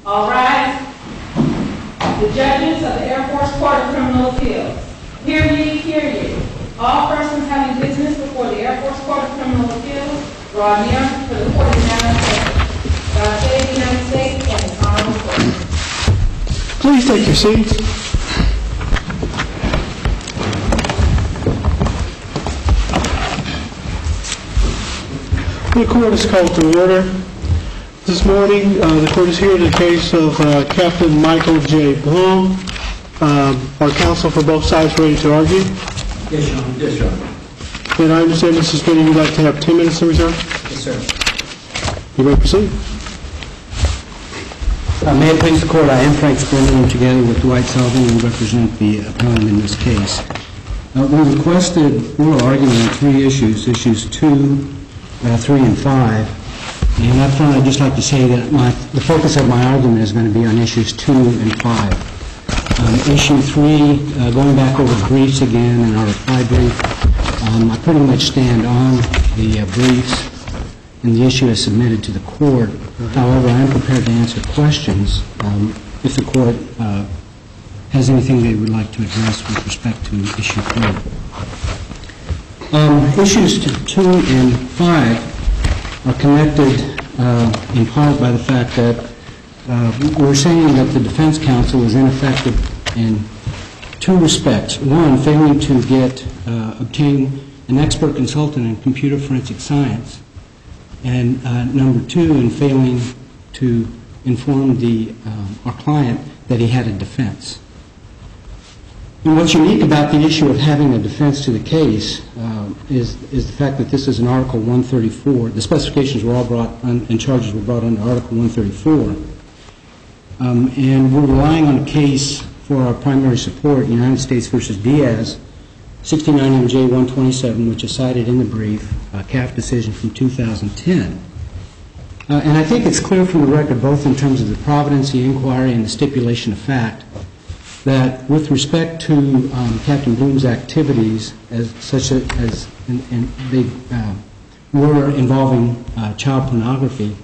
All rise. The judges of the Air Force Court of Criminal Appeals. Hear ye, hear ye. All persons having business before the Air Force Court of Criminal Appeals draw near for the court of the United States. God save the United States and His honorable court. Please take your seats. The court is called to order. This morning, the court is here in the case of Captain Michael J. Blum. Our counsel for both sides ready to argue? Yes, Your Honor. Yes, Your Honor. And I understand, Mrs. Spinney, you'd like to have 10 minutes to reserve? Yes, sir. You may proceed. May it please the court, I am Frank Spinney, and together with Dwight Sullivan, we represent the appellant in this case. We requested oral argument on three issues, issues 2, 3, and 5. And up front, I'd just like to say that the focus of my argument is going to be on issues 2 and 5. Issue 3, going back over the briefs again in our reply brief, I pretty much stand on the briefs, and the issue is submitted to the court. However, I am prepared to answer questions if the court has anything they would like to address with respect to issue 3. Issues 2 and 5 are connected in part by the fact that we're saying that the defense counsel was ineffective in two respects. One, failing to obtain an expert consultant in computer forensic science, and number 2, in failing to inform our client that he had a defense. And what's unique about the issue of having a defense to the case is the fact that this is an Article 134. The specifications were all brought and charges were brought under Article 134. And we're relying on a case for our primary support, United States v. Diaz, 69 MJ 127, which is cited in the brief, a CAF decision from 2010. And I think it's clear from the record, both in terms of the providency inquiry and the stipulation of fact, that with respect to Captain Blum's activities, such as they were involving child pornography,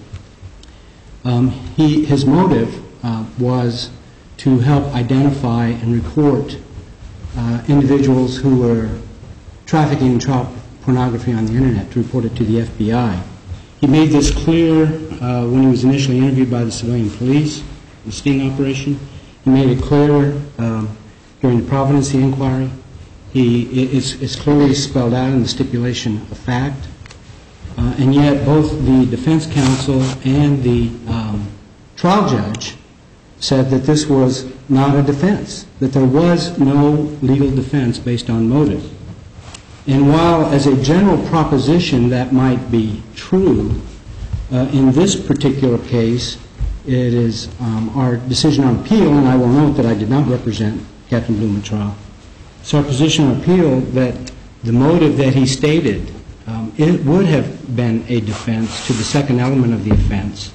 his motive was to help identify and report individuals who were trafficking child pornography on the Internet, to report it to the FBI. He made this clear when he was initially interviewed by the civilian police, the sting operation. He made it clear during the providency inquiry. It's clearly spelled out in the stipulation of fact. And yet both the defense counsel and the trial judge said that this was not a defense, that there was no legal defense based on motive. And while as a general proposition that might be true, in this particular case, it is our decision on appeal, and I will note that I did not represent Captain Blum in trial. It's our position on appeal that the motive that he stated, it would have been a defense to the second element of the offense.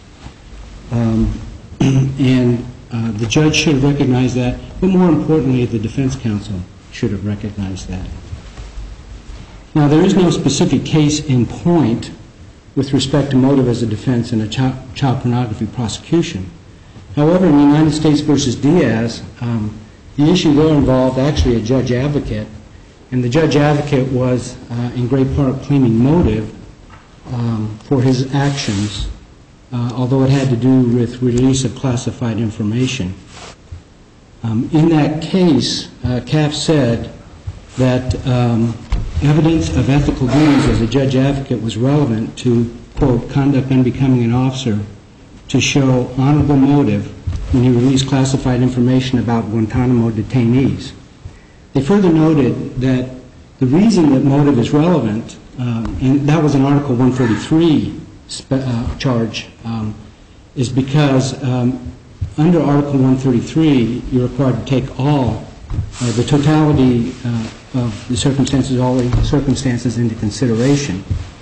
And the judge should have recognized that, but more importantly, the defense counsel should have recognized that. Now, there is no specific case in point with respect to motive as a defense in a child pornography prosecution. However, in United States v. Diaz, the issue there involved actually a judge advocate, and the judge advocate was in great part claiming motive for his actions, although it had to do with release of classified information. In that case, CAF said that evidence of ethical duties as a judge advocate was relevant to, quote, conduct unbecoming an officer to show honorable motive when he released classified information about Guantanamo detainees. They further noted that the reason that motive is relevant, and that was an Article 133 charge, is because under Article 133, you're required to take all, the totality of the circumstances, all the circumstances into consideration.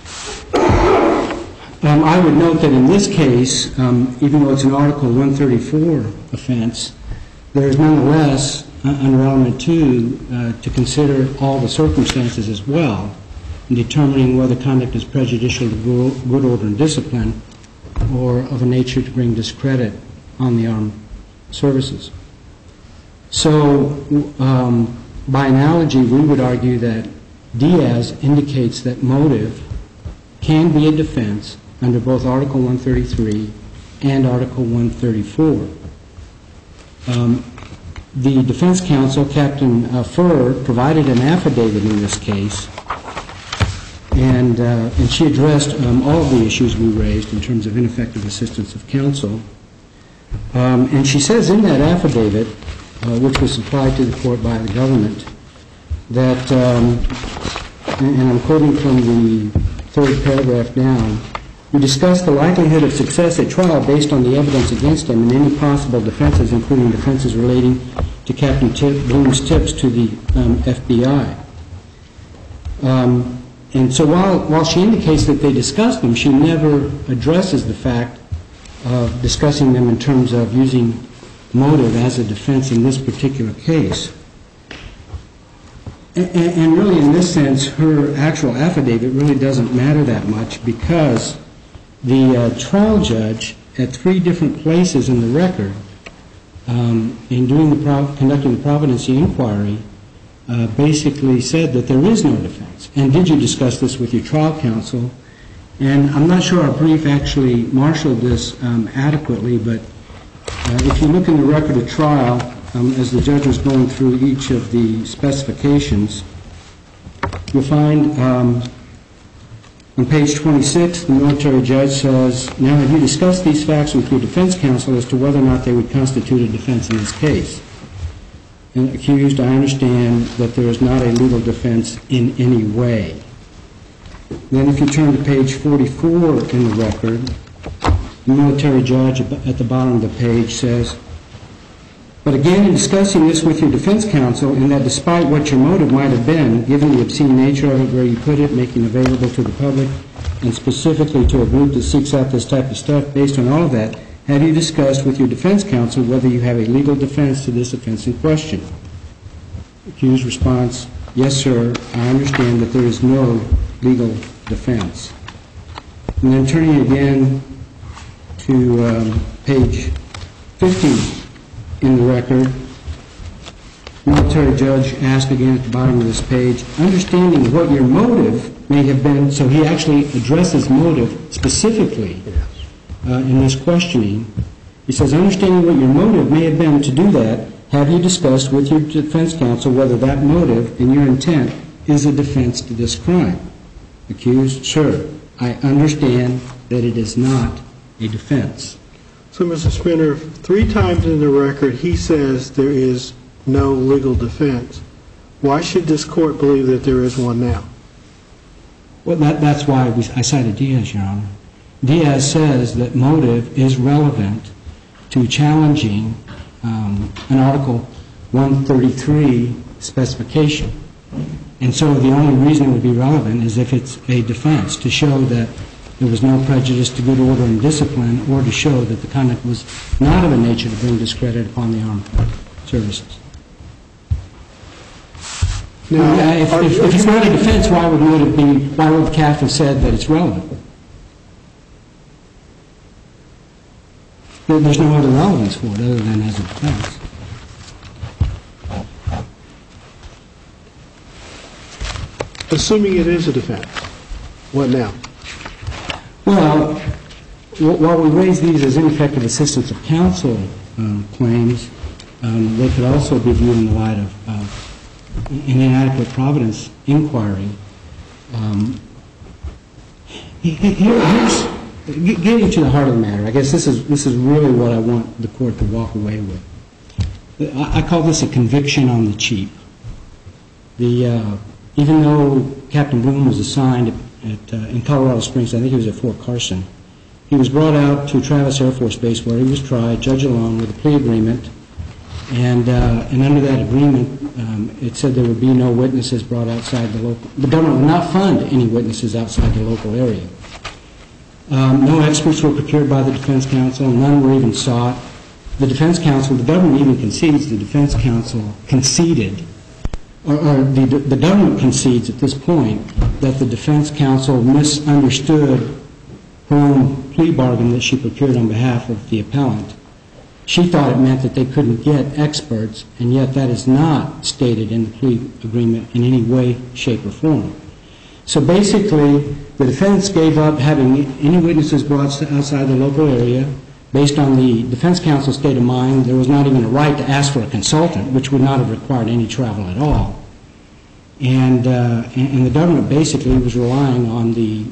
I would note that in this case, even though it's an Article 134 offense, there is nonetheless, under Element 2, to consider all the circumstances as well in determining whether conduct is prejudicial to good order and discipline or of a nature to bring discredit on the armed services. So by analogy, we would argue that Diaz indicates that motive can be a defense under both Article 133 and Article 134. The defense counsel, Captain Furr, provided an affidavit in this case, and she addressed all of the issues we raised in terms of ineffective assistance of counsel. And she says in that affidavit, which was supplied to the court by the government, that, and I'm quoting from the third paragraph down, we discussed the likelihood of success at trial based on the evidence against him and any possible defenses, including defenses relating to Captain Bloom's tips to the FBI. And so while she indicates that they discussed them, she never addresses the fact of discussing them in terms of using motive as a defense in this particular case. And really, in this sense, her actual affidavit really doesn't matter that much, because the trial judge at 3 different places in the record, in conducting the Providency inquiry, basically said that there is no defense. And did you discuss this with your trial counsel? And I'm not sure our brief actually marshaled this adequately, but if you look in the record of trial, as the judge was going through each of the specifications, you'll find on page 26, the military judge says, now have you discussed these facts with your defense counsel as to whether or not they would constitute a defense in this case? And accused, I understand that there is not a legal defense in any way. Then if you turn to page 44 in the record, the military judge at the bottom of the page says, but again, in discussing this with your defense counsel, in that despite what your motive might have been, given the obscene nature of it, where you put it, making available to the public, and specifically to a group that seeks out this type of stuff, based on all of that, have you discussed with your defense counsel whether you have a legal defense to this offense in question? Accused response, yes, sir, I understand that there is no legal defense. And then turning again to page 15 in the record, the military judge asked again at the bottom of this page, understanding what your motive may have been, so he actually addresses motive specifically in this questioning. He says, understanding what your motive may have been to do that, have you discussed with your defense counsel whether that motive and your intent is a defense to this crime? Accused, sir, I understand that it is not a defense. So, Mr. Spinner, 3 times in the record he says there is no legal defense. Why should this court believe that there is one now? Well, that's why I cited Diaz, Your Honor. Diaz says that motive is relevant to challenging an Article 133 specification. And so the only reason it would be relevant is if it's a defense, to show that there was no prejudice to good order and discipline, or to show that the conduct was not of a nature to bring discredit upon the armed services. Now, if it's not a defense, why would CAF have said that it's relevant? There's no other relevance for it other than as a defense. Assuming it is a defense, what now? Well, while we raise these as ineffective assistance of counsel claims, they could also be viewed in the light of an inadequate providence inquiry. Here's getting to the heart of the matter. I guess this is really what I want the court to walk away with. I call this a conviction on the cheap. Even though Captain Bloom was assigned in Colorado Springs, I think he was at Fort Carson, he was brought out to Travis Air Force Base where he was tried, judge alone, with a plea agreement. And under that agreement, it said there would be no witnesses brought outside the local. The government would not fund any witnesses outside the local area. No experts were procured by the defense counsel. None were even sought. The defense counsel, the government even concedes, the defense counsel conceded, or the government concedes at this point that the defense counsel misunderstood her own plea bargain that she procured on behalf of the appellant. she thought it meant that they couldn't get experts, and yet that is not stated in the plea agreement in any way, shape, or form. So basically, the defense gave up having any witnesses brought outside the local area. Based on the defense counsel's state of mind, there was not even a right to ask for a consultant, which would not have required any travel at all. And the government basically was relying on the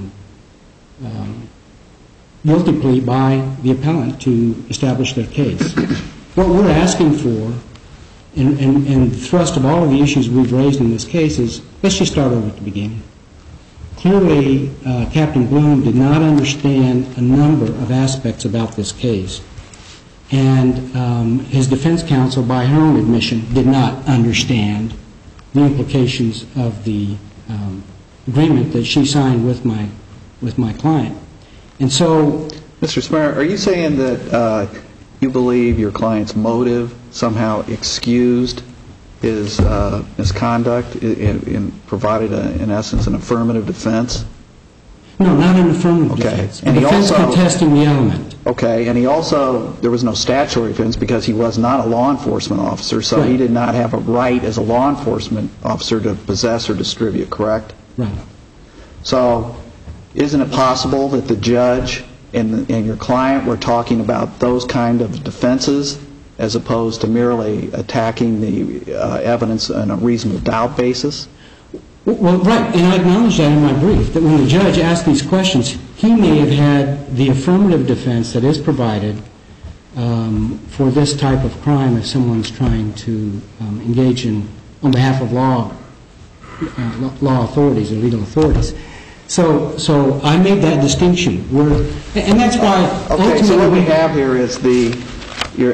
guilty plea by the appellant to establish their case. What we're asking for, and the thrust of all of the issues we've raised in this case is, let's just start over at the beginning. Clearly, Captain Bloom did not understand a number of aspects about this case, and his defense counsel, by her own admission, did not understand the implications of the agreement that she signed with my client. And so, Mr. Smirner, are you saying that you believe your client's motive somehow excused his misconduct and provided, in essence, an affirmative defense? No, not an affirmative defense. And a defense contesting the element. Okay, and he also, there was no statutory defense because he was not a law enforcement officer, so right. He did not have a right as a law enforcement officer to possess or distribute, correct? Right. So, isn't it possible that the judge and your client were talking about those kind of defenses as opposed to merely attacking the evidence on a reasonable doubt basis? Well, right, and I acknowledge that in my brief, that when the judge asked these questions, he may have had the affirmative defense that is provided for this type of crime if someone's trying to engage in, on behalf of law authorities or legal authorities. So I made that distinction, and that's why ultimately... Okay, so what we have here is there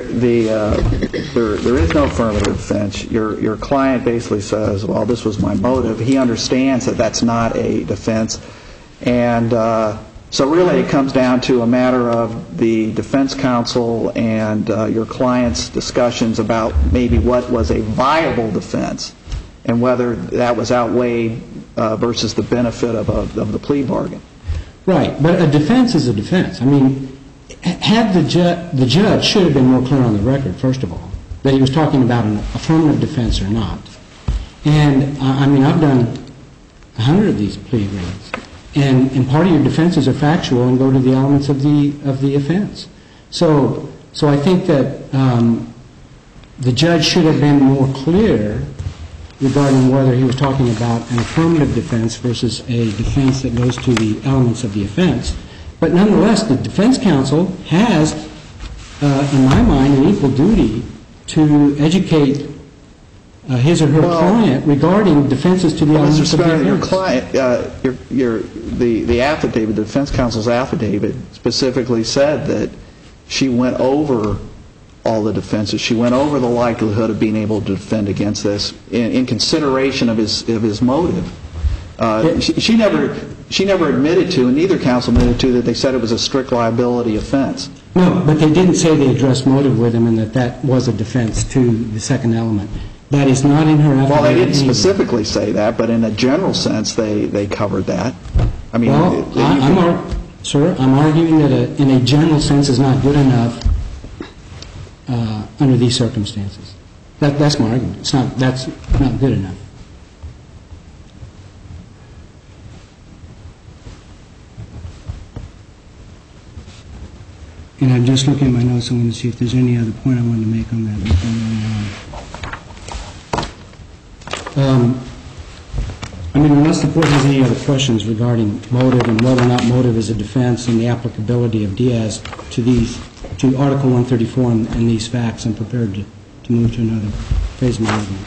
is no affirmative defense. Your client basically says, well, this was my motive. He understands that that's not a defense. And so really it comes down to a matter of the defense counsel and your client's discussions about maybe what was a viable defense and whether that was outweighed versus the benefit of the plea bargain. Right, but a defense is a defense. I mean, had the judge should have been more clear on the record, first of all, that he was talking about an affirmative defense or not. And, I mean, I've done 100 of these plea agreements, and part of your defenses are factual and go to the elements of the offense. So I think that the judge should have been more clear regarding whether he was talking about an affirmative defense versus a defense that goes to the elements of the offense. But nonetheless, the defense counsel has, in my mind, an equal duty to educate his or her client regarding defenses to the elements of the offense. Your client, the affidavit, the defense counsel's affidavit specifically said that she went over all the defenses. She went over the likelihood of being able to defend against this in consideration of his motive. She never admitted to, and neither counsel admitted to, that they said it was a strict liability offense. No, but they didn't say they addressed motive with him and that was a defense to the second element. That is not in her affidavit. Well, they didn't specifically say that, but in a general sense, they covered that. I mean, sir, I'm arguing that in a general sense is not good enough under these circumstances. That's my argument. That's not good enough. And I'm just looking at my notes. I'm going to see if there's any other point I wanted to make on that. I mean, unless the Court has any other questions regarding motive and whether or not motive is a defense and the applicability of Diaz to Article 134 and these facts, I'm prepared to move to another phase of my argument.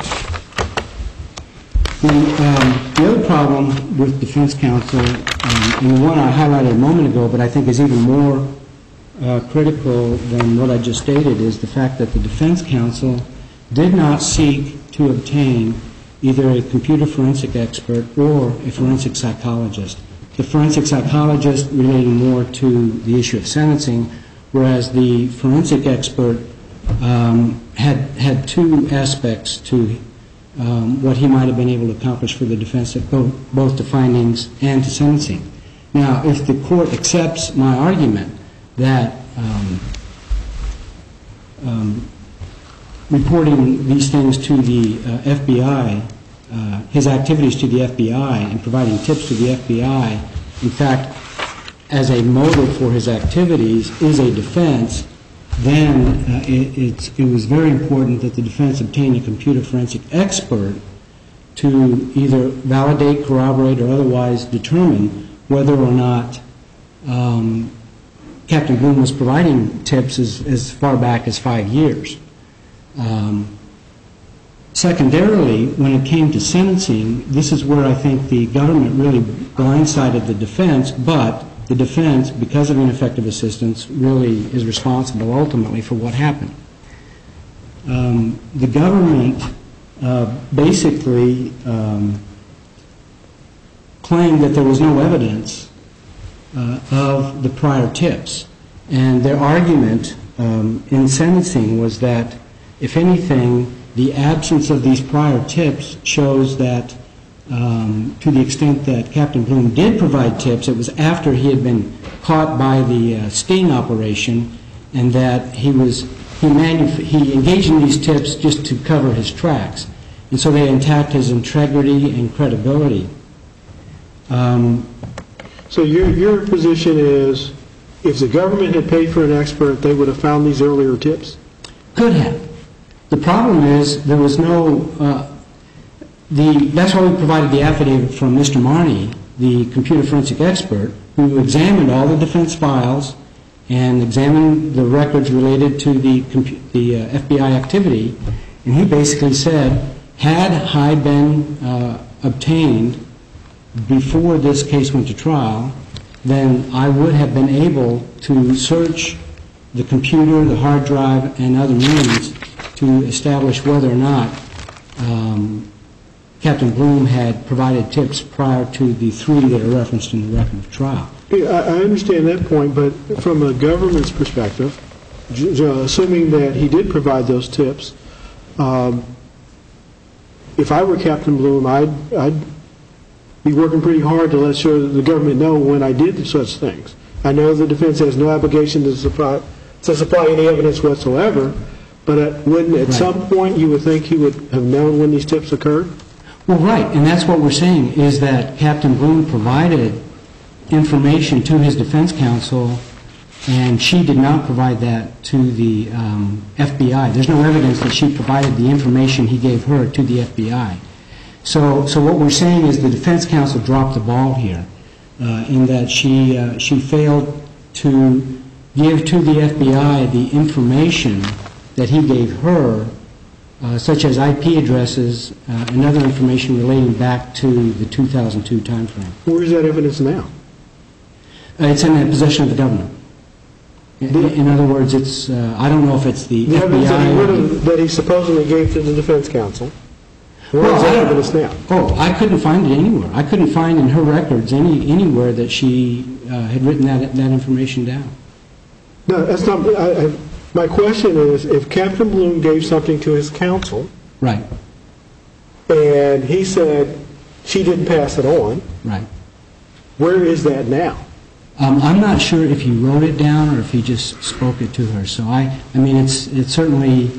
The other problem with defense counsel, and the one I highlighted a moment ago, but I think is even more critical than what I just stated, is the fact that the defense counsel did not seek to obtain either a computer forensic expert or a forensic psychologist. The forensic psychologist relating more to the issue of sentencing, whereas the forensic expert had two aspects to what he might have been able to accomplish for the defense, both to findings and to sentencing. Now, if the Court accepts my argument that reporting these things to the FBI, his activities to the FBI and providing tips to the FBI, in fact, as a motive for his activities is a defense, then it was very important that the defense obtain a computer forensic expert to either validate, corroborate, or otherwise determine whether or not Captain Bloom was providing tips as far back as 5 years. Secondarily, when it came to sentencing, this is where I think the government really blindsided the defense, but the defense, because of ineffective assistance, really is responsible ultimately for what happened. The government basically claimed that there was no evidence of the prior tips, and their argument in sentencing was that, if anything, the absence of these prior tips shows that, to the extent that Captain Bloom did provide tips, it was after he had been caught by the sting operation, and that he engaged in these tips just to cover his tracks. And so they attacked his integrity and credibility. So your position is, if the government had paid for an expert, they would have found these earlier tips? Could have. The problem is there was no, that's why we provided the affidavit from Mr. Marney, the computer forensic expert, who examined all the defense files and examined the records related to the FBI activity, and he basically said, had Hyde been obtained before this case went to trial, then I would have been able to search the computer, the hard drive, and other means to establish whether or not Captain Bloom had provided tips prior to the 3 that are referenced in the record of trial. I understand that point, but from a government's perspective, assuming that he did provide those tips, if I were Captain Bloom, I'd be working pretty hard to let sure that the government know when I did such things. I know the defense has no obligation to supply any evidence whatsoever, but wouldn't at some point you would think he would have known when these tips occurred? Well, right, and that's what we're saying, is that Captain Bloom provided information to his defense counsel, and she did not provide that to the FBI. There's no evidence that she provided the information he gave her to the FBI. So what we're saying is the defense counsel dropped the ball here, in that she failed to give to the FBI the information that he gave her, such as IP addresses and other information relating back to the 2002 timeframe. Where is that evidence now? It's in the possession of the government. In other words, it's I don't know if it's the FBI that he supposedly gave to the defense counsel. Where is that evidence now? Oh, I couldn't find it anywhere. I couldn't find in her records anywhere that she had written that information down. No, that's not. My question is, if Captain Bloom gave something to his counsel, right, and he said she didn't pass it on, right, where is that now? I'm not sure if he wrote it down or if he just spoke it to her. So I mean, it's certainly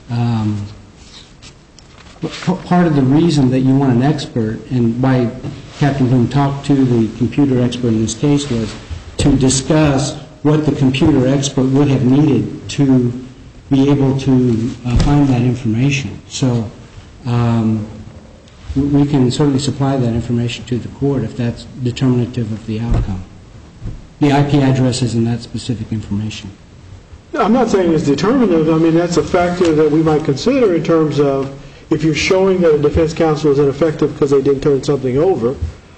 part of the reason that you want an expert, and why Captain Bloom talked to the computer expert in this case, was to discuss what the computer expert would have needed to be able to find that information. So we can certainly supply that information to the court if that's determinative of the outcome. The IP addresses and that specific information. I'm not saying it's determinative. I mean, that's a factor that we might consider in terms of if you're showing that a defense counsel is ineffective because they didn't turn something over.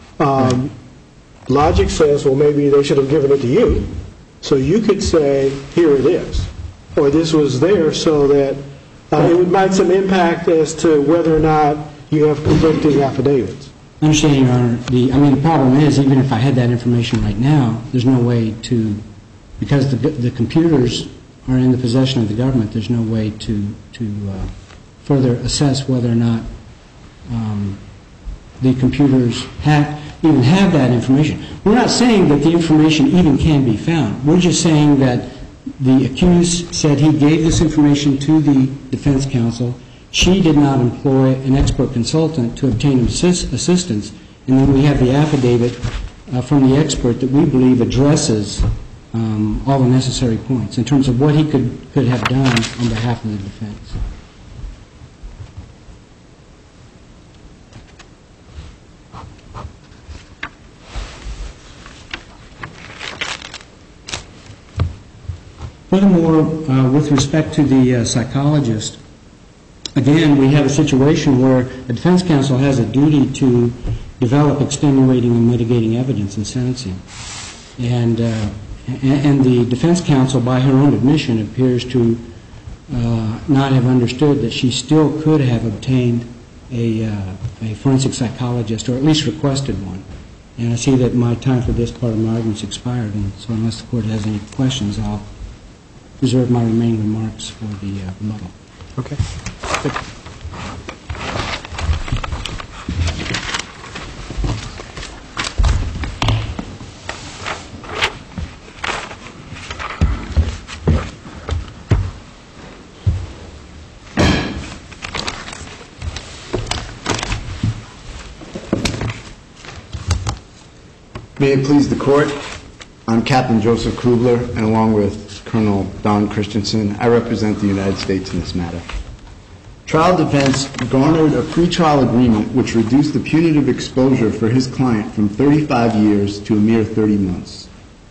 Logic says, well, maybe they should have given it to you. So you could say, here it is, or this was there, so that it might have some impact as to whether or not you have conflicting affidavits. I understand, Your Honor. The problem is, even if I had that information right now, there's no way to, because the computers are in the possession of the government, there's no way to further assess whether or not the computers even have that information. We're not saying that the information even can be found. We're just saying that The accused said he gave this information to the defense counsel. She did not employ an expert consultant to obtain assistance. And then we have the affidavit from the expert that we believe addresses all the necessary points in terms of what he could have done on behalf of the defense. Furthermore, with respect to the psychologist, again, we have a situation where the defense counsel has a duty to develop extenuating and mitigating evidence in sentencing. And the defense counsel, by her own admission, appears to not have understood that she still could have obtained a forensic psychologist, or at least requested one. And I see that my time for this part of my argument has expired, and so unless the Court has any questions, I'll reserve my remaining remarks for the rebuttal. Okay. May it please the Court, I'm Captain Joseph Kubler, and along with Colonel Don Christensen, I represent the United States in this matter. Trial defense garnered a pretrial agreement which reduced the punitive exposure for his client from 35 years to a mere 30 months.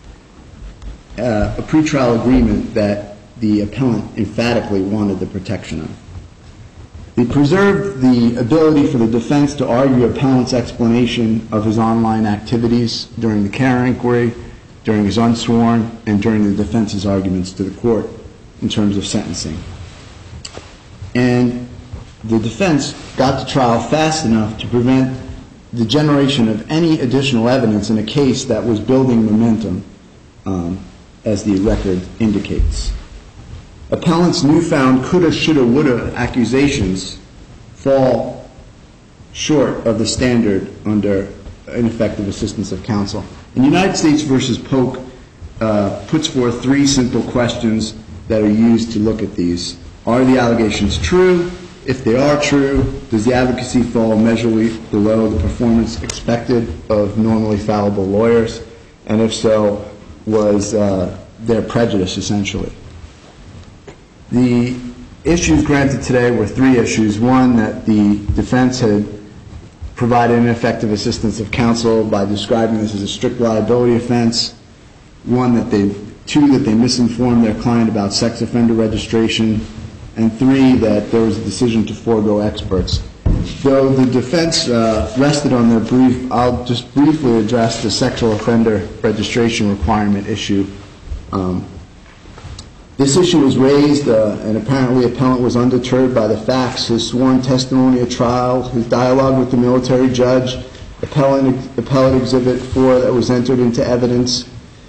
A pretrial agreement that the appellant emphatically wanted the protection of. They preserved the ability for the defense to argue appellant's explanation of his online activities during the Kerr inquiry, during his unsworn, and during the defense's arguments to the Court in terms of sentencing. And the defense got to trial fast enough to prevent the generation of any additional evidence in a case that was building momentum, as the record indicates. Appellant's newfound coulda, shoulda, woulda accusations fall short of the standard under ineffective assistance of counsel. And United States v. Polk puts forth three simple questions that are used to look at these. Are the allegations true? If they are true, does the advocacy fall measurably below the performance expected of normally fallible lawyers? And if so, was there prejudice, essentially? The issues granted today were three issues. One, that the defense had provided ineffective assistance of counsel by describing this as a strict liability offense. Two, that they misinformed their client about sex offender registration. And three, that there was a decision to forego experts. Though the defense rested on their brief, I'll just briefly address the sexual offender registration requirement issue. This issue was raised, and apparently appellant was undeterred by the facts, his sworn testimony at trial, his dialogue with the military judge, appellate exhibit 4 that was entered into evidence.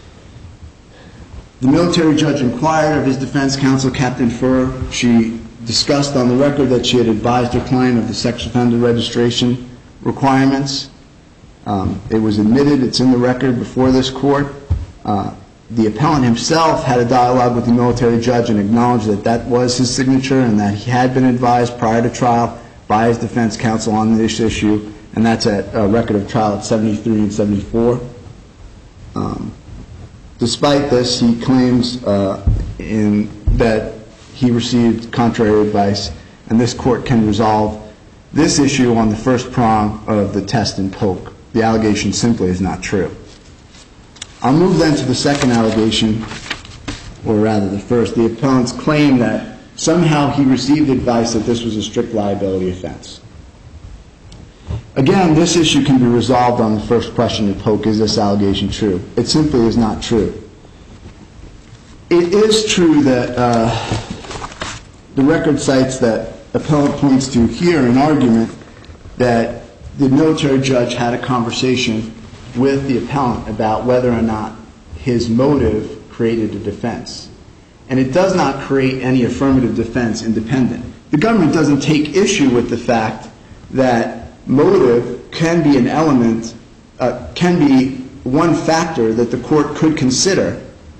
The military judge inquired of his defense counsel, Captain Furr. She discussed on the record that she had advised her client of the sex offender registration requirements. It was admitted, it's in the record before this Court. The appellant himself had a dialogue with the military judge and acknowledged that that was his signature and that he had been advised prior to trial by his defense counsel on this issue, and that's at record of trial at 73 and 74. Despite this, he claims that he received contrary advice, and this Court can resolve this issue on the first prong of the test in Polk. The allegation simply is not true. I'll move then to the second allegation, or rather the first. The appellant's claim that somehow he received advice that this was a strict liability offense. Again, this issue can be resolved on the first question in Polk. Is this allegation true? It simply is not true. It is true that the record cites that appellant points to here an argument that the military judge had a conversation with the appellant about whether or not his motive created a defense. And it does not create any affirmative defense independent. The government doesn't take issue with the fact that motive can be an element, can be one factor that the Court could consider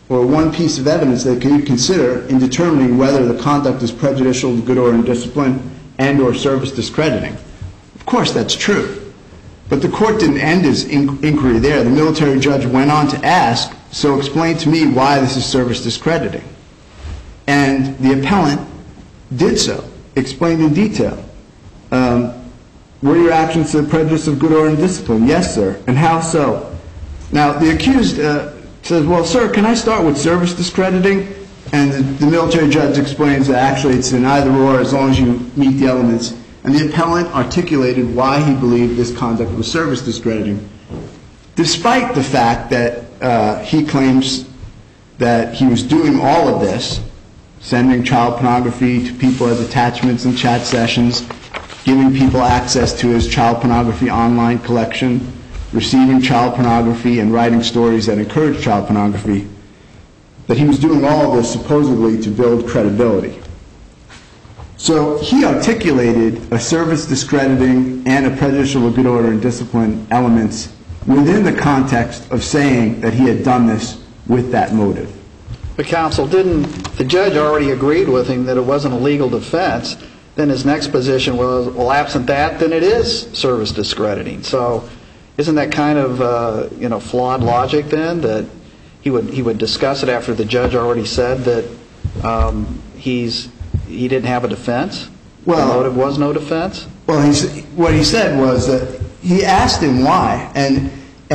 or one piece of evidence they could consider in determining whether the conduct is prejudicial to good order and discipline and or service discrediting. Of course, that's true. But the court didn't end his inquiry there. The military judge went on to ask, so explain to me why this is service discrediting. And the appellant did so, explained in detail. Were your actions to the prejudice of good order and discipline? Yes, sir. And how so? Now, the accused says, well, sir, can I start with service discrediting? And the military judge explains that actually it's an either or as long as you meet the elements. And the appellant articulated why he believed this conduct was service discrediting, despite the fact that he claims that he was doing all of this, sending child pornography to people as attachments in chat sessions, giving people access to his child pornography online collection, receiving child pornography and writing stories that encourage child pornography, that he was doing all of this supposedly to build credibility. So he articulated a service discrediting and a prejudicial of good order and discipline elements within the context of saying that he had done this with that motive. But counsel, didn't the judge already agreed with him that it wasn't a legal defense? Then his next position was, well, absent that, then it is service discrediting. So isn't that kind of flawed logic then, that he would discuss it after the judge already said that he didn't have a defense? Well, the motive was no defense? Well, what he said was that he asked him why, and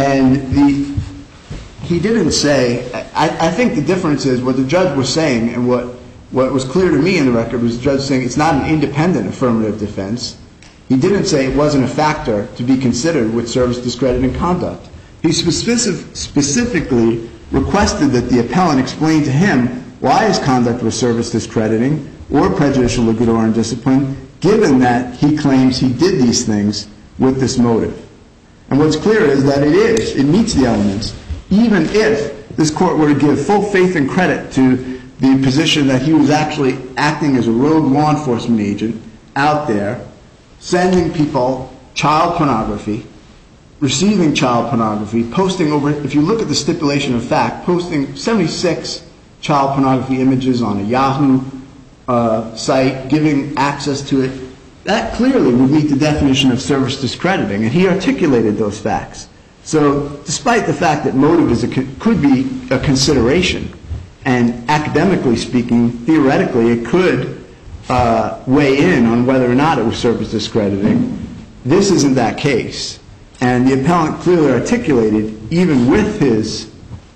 he didn't say. I think the difference is what the judge was saying, and what was clear to me in the record was the judge saying it's not an independent affirmative defense. He didn't say it wasn't a factor to be considered with service discrediting conduct. He specifically requested that the appellant explain to him why his conduct was service discrediting or prejudicial to good order and discipline, given that he claims he did these things with this motive. And what's clear is that it meets the elements, even if this court were to give full faith and credit to the position that he was actually acting as a rogue law enforcement agent out there, sending people child pornography, receiving child pornography, posting over, if you look at the stipulation of fact, posting 76 child pornography images on a Yahoo site, giving access to it, that clearly would meet the definition of service discrediting, and he articulated those facts. So despite the fact that motive could be a consideration, and academically speaking, theoretically, it could weigh in on whether or not it was service discrediting, this isn't that case. And the appellant clearly articulated, even with his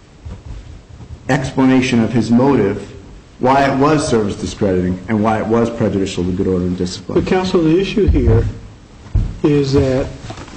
explanation of his motive, why it was service discrediting and why it was prejudicial to good order and discipline. But counsel, the issue here is that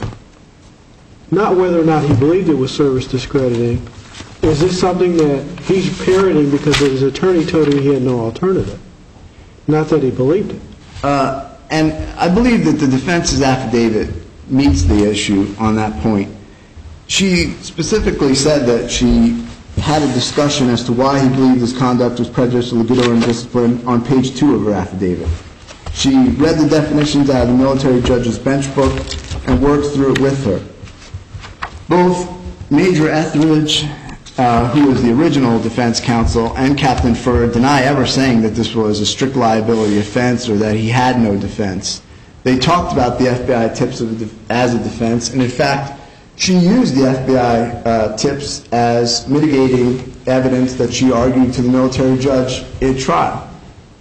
not whether or not he believed it was service discrediting. Is this something that he's parroting because his attorney told him he had no alternative, not that he believed it? And I believe that the defense's affidavit meets the issue on that point. She specifically said that she had a discussion as to why he believed his conduct was prejudicial to good order and discipline on page 2 of her affidavit. She read the definitions out of the military judge's bench book and worked through it with her. Both Major Etheridge, who was the original defense counsel, and Captain Furr deny ever saying that this was a strict liability offense or that he had no defense. They talked about the FBI tips as a defense, and in fact, she used the FBI tips as mitigating evidence that she argued to the military judge in trial.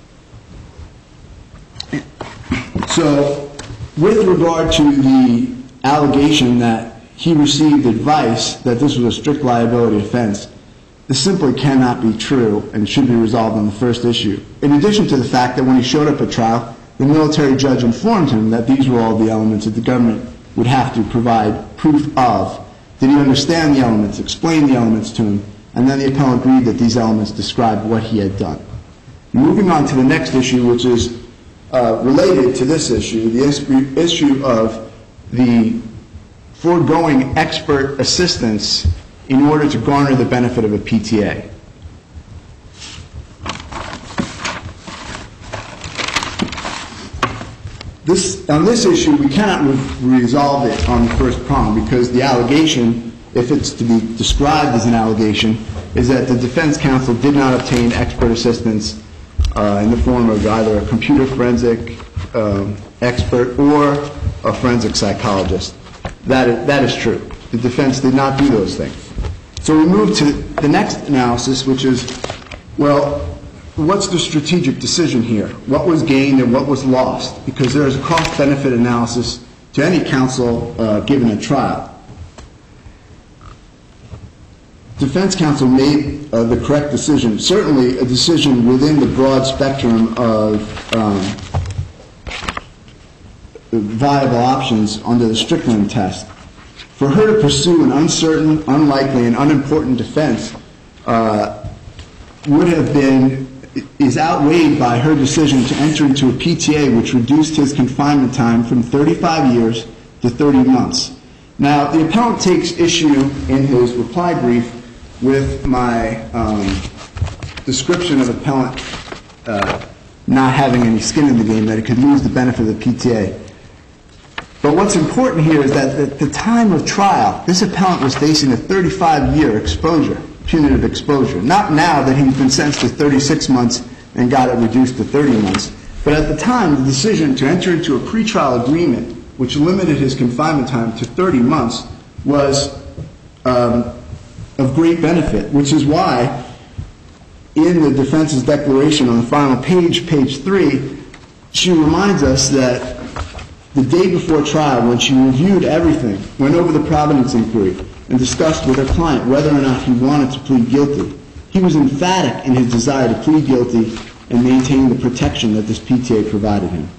So, with regard to the allegation that he received advice that this was a strict liability offense, this simply cannot be true and should be resolved on the first issue. In addition to the fact that when he showed up at trial, the military judge informed him that these were all the elements that the government would have to provide proof of. Did he understand the elements, explain the elements to him, and then the appellant agreed that these elements described what he had done. Moving on to the next issue, which is related to this issue, the issue of the foregoing expert assistance in order to garner the benefit of a PTA. On this issue, we cannot resolve it on the first prong because the allegation, if it's to be described as an allegation, is that the defense counsel did not obtain expert assistance in the form of either a computer forensic expert or a forensic psychologist. That is true. The defense did not do those things. So we move to the next analysis, which is, well, what's the strategic decision here? What was gained and what was lost? Because there is a cost-benefit analysis to any counsel given a trial. Defense counsel made the correct decision, certainly a decision within the broad spectrum of viable options under the Strickland test. For her to pursue an uncertain, unlikely, and unimportant defense is outweighed by her decision to enter into a PTA which reduced his confinement time from 35 years to 30 months. Now, the appellant takes issue in his reply brief with my description of the appellant not having any skin in the game, that it could lose the benefit of the PTA. But what's important here is that at the time of trial, this appellant was facing a 35-year exposure, punitive exposure. Not now that he's been sentenced to 36 months and got it reduced to 30 months. But at the time, the decision to enter into a pretrial agreement which limited his confinement time to 30 months was of great benefit, which is why in the defense's declaration on the final page, page 3, she reminds us that the day before trial, when she reviewed everything, went over the provenance inquiry, and discussed with her client whether or not he wanted to plead guilty, he was emphatic in his desire to plead guilty and maintain the protection that this PTA provided him.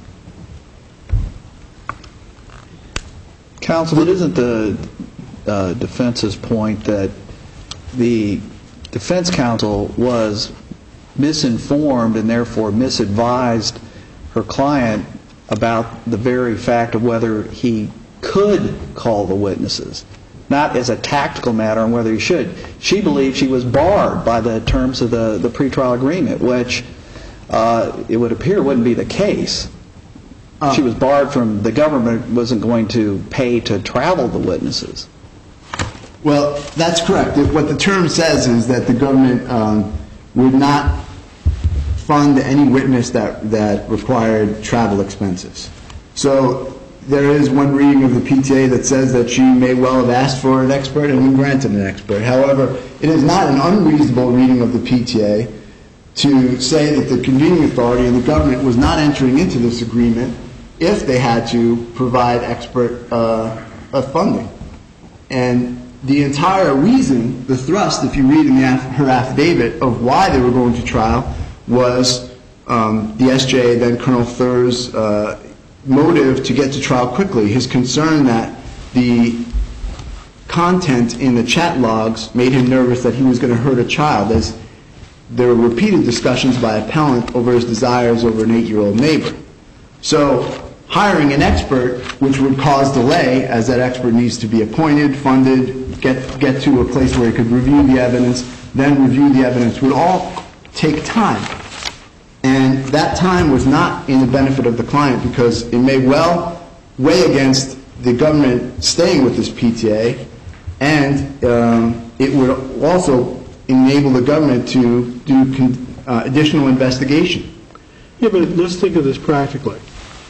Counsel, it isn't the defense's point that the defense counsel was misinformed and therefore misadvised her client about the very fact of whether he could call the witnesses, not as a tactical matter on whether he should. She believed she was barred by the terms of the pretrial agreement, which it would appear wouldn't be the case. She was barred from, the government wasn't going to pay to travel the witnesses. Well, that's correct. What the term says is that the government would not fund any witness that required travel expenses. So there is one reading of the PTA that says that she may well have asked for an expert and been granted an expert. However, it is not an unreasonable reading of the PTA to say that the convening authority and the government was not entering into this agreement if they had to provide expert funding. And the entire reason, the thrust, if you read in her affidavit of why they were going to trial, was the SJ, then Colonel Thur's motive to get to trial quickly, his concern that the content in the chat logs made him nervous that he was going to hurt a child, as there were repeated discussions by appellant over his desires over an 8-year-old neighbor. So hiring an expert, which would cause delay, as that expert needs to be appointed, funded, get to a place where he could review the evidence, then review the evidence, would all take time. And that time was not in the benefit of the client because it may well weigh against the government staying with this PTA, and it would also enable the government to do additional investigation. Yeah, but let's think of this practically.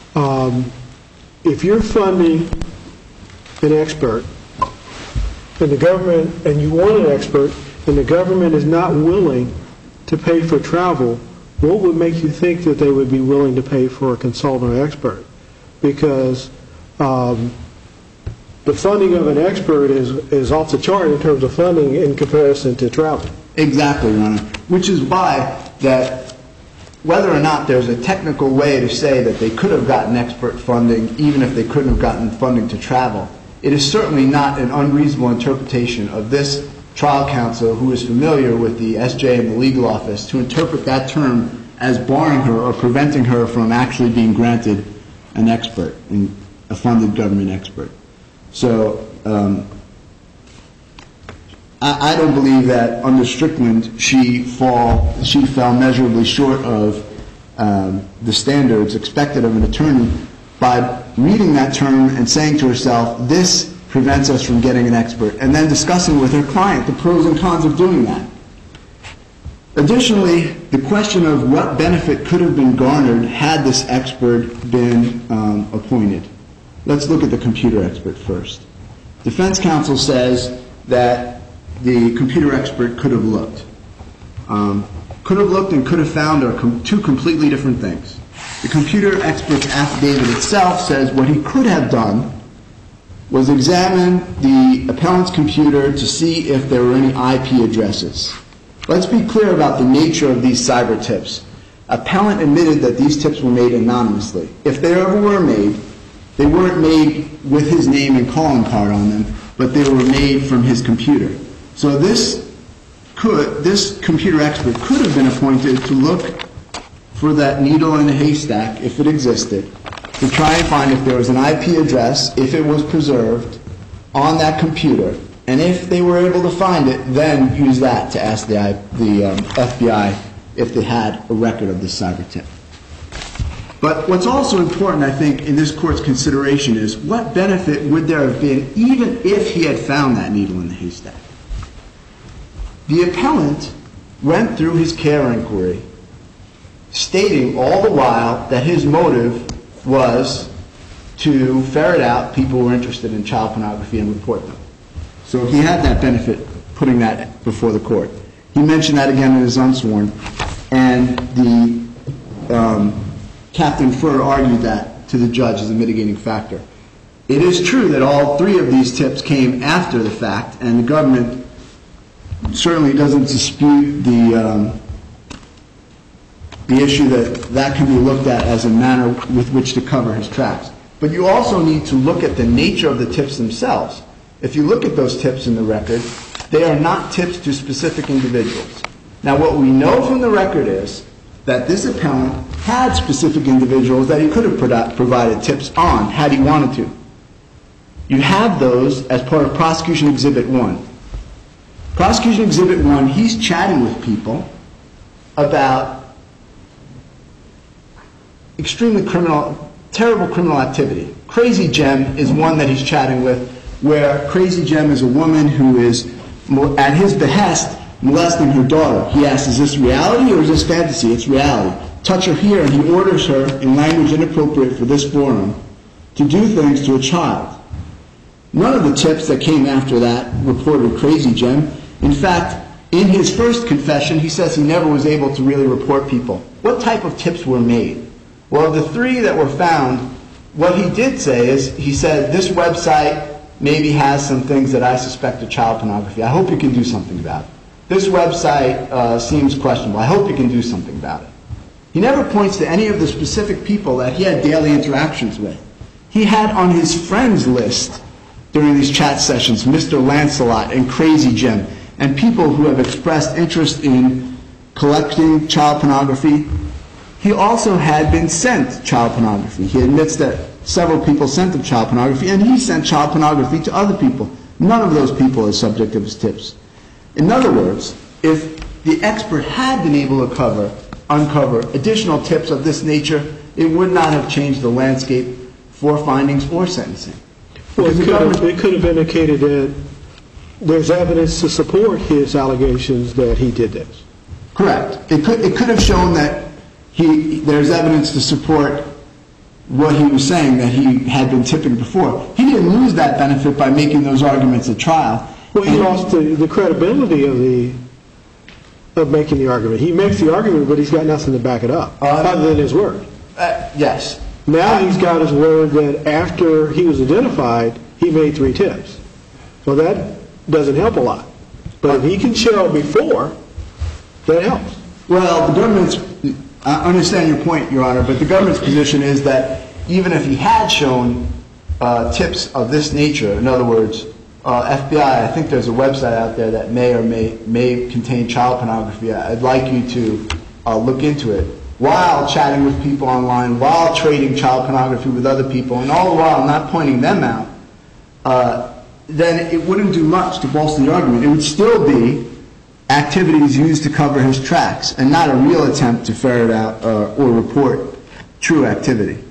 If you're funding an expert and the government, and you want an expert, and the government is not willing to pay for travel, what would make you think that they would be willing to pay for a consultant or expert? Because the funding of an expert is off the chart in terms of funding in comparison to travel. Exactly, Your Honor. Which is why that whether or not there's a technical way to say that they could have gotten expert funding, even if they couldn't have gotten funding to travel, it is certainly not an unreasonable interpretation of this trial counsel who is familiar with the SJ and the legal office to interpret that term as barring her or preventing her from actually being granted an expert, a funded government expert. So I don't believe that under Strickland she fell measurably short of the standards expected of an attorney by reading that term and saying to herself, this prevents us from getting an expert, and then discussing with her client the pros and cons of doing that. Additionally, the question of what benefit could have been garnered had this expert been appointed. Let's look at the computer expert first. Defense counsel says that the computer expert could have looked. Could have looked and could have found are two completely different things. The computer expert's affidavit itself says what he could have done was examine the appellant's computer to see if there were any IP addresses. Let's be clear about the nature of these cyber tips. Appellant admitted that these tips were made anonymously. If they ever were made, they weren't made with his name and calling card on them, but they were made from his computer. So this computer expert could have been appointed to look for that needle in a haystack, if it existed, to try and find if there was an IP address, if it was preserved on that computer. And if they were able to find it, then use that to ask the FBI if they had a record of this cyber tip. But what's also important, I think, in this court's consideration is what benefit would there have been even if he had found that needle in the haystack? The appellant went through his care inquiry stating all the while that his motive was to ferret out people who were interested in child pornography and report them. So he had that benefit putting that before the court. He mentioned that again in his unsworn, and the Captain Furr argued that to the judge as a mitigating factor. It is true that all three of these tips came after the fact, and the government certainly doesn't dispute the issue that can be looked at as a manner with which to cover his tracks. But you also need to look at the nature of the tips themselves. If you look at those tips in the record, they are not tips to specific individuals. Now, what we know from the record is that this appellant had specific individuals that he could have provided tips on had he wanted to. You have those as part of Prosecution Exhibit 1. Prosecution Exhibit 1, he's chatting with people about extremely terrible criminal activity. Crazy Gem is one that he's chatting with, where Crazy Gem is a woman who is, at his behest, molesting her daughter. He asks, is this reality or is this fantasy? It's reality. Touch her here, and he orders her, in language inappropriate for this forum, to do things to a child. None of the tips that came after that reported Crazy Gem. In fact, in his first confession, he says he never was able to really report people. What type of tips were made? Well, of the three that were found, what he did say is, he said, this website maybe has some things that I suspect are child pornography. I hope you can do something about it. This website seems questionable. I hope you can do something about it. He never points to any of the specific people that he had daily interactions with. He had on his friends list during these chat sessions Mr. Lancelot and Crazy Gem and people who have expressed interest in collecting child pornography. He also had been sent child pornography. He admits that several people sent him child pornography, and he sent child pornography to other people. None of those people are subject of his tips. In other words, if the expert had been able to uncover additional tips of this nature, it would not have changed the landscape for findings or sentencing. Well, it could have indicated that there's evidence to support his allegations that he did this. Correct. It could have shown that there's evidence to support what he was saying, that he had been tipping before. He didn't lose that benefit by making those arguments at trial. Well, he lost the credibility of making the argument. He makes the argument, but he's got nothing to back it up, other than his word. Yes. Now he's got his word that after he was identified, he made 3 tips. Well, that doesn't help a lot. But if he can show before, that helps. Well, the government's, I understand your point, Your Honor, but the government's position is that even if he had shown tips of this nature, in other words, FBI, I think there's a website out there that may or may contain child pornography. I'd like you to look into it. While chatting with people online, while trading child pornography with other people, and all the while not pointing them out, then it wouldn't do much to bolster the argument. It would still be activities used to cover his tracks and not a real attempt to ferret out or report true activity.